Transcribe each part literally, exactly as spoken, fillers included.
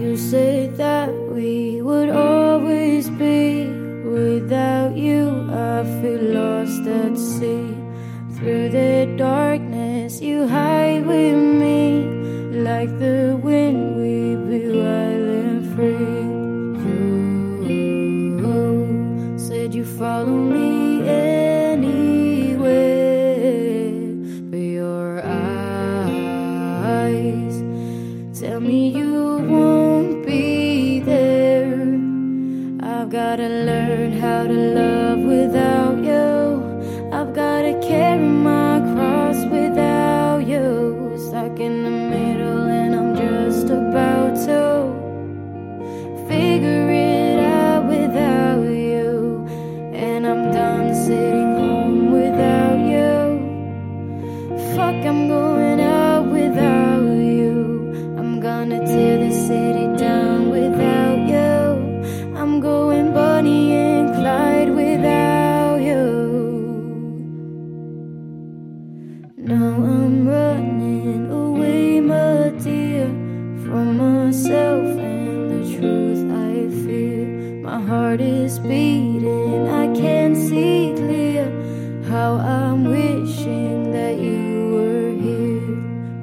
You said that we would always be. Without you, I feel lost at sea. Through the darkness, you hide with me. Like the wind, we be wild and free. You said you follow me anywhere, but your eyes tell me you won't be there. I've gotta learn how to love without you. I've gotta carry my cross without you. Stuck in the middle and I'm just about to figure it out without you. And I'm done sitting home without you. Fuck, I'm going out without you. I'm gonna tear the city down without you. I'm going Bonnie and Clyde without you. Now I'm running away, my dear, from myself and the truth I fear. My heart is beating, I can't see clear. How I'm wishing that you were here.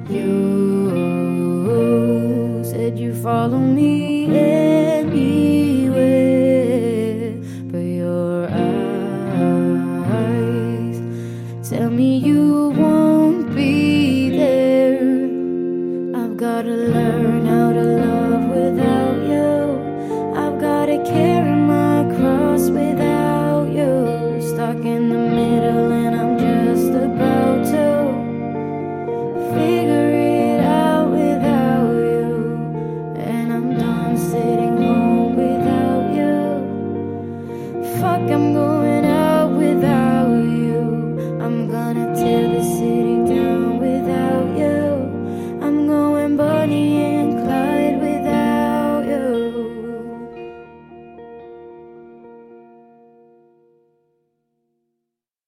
You said you follow me anywhere, but your eyes tell me you won't be there. I've gotta learn how to love without you. I've gotta care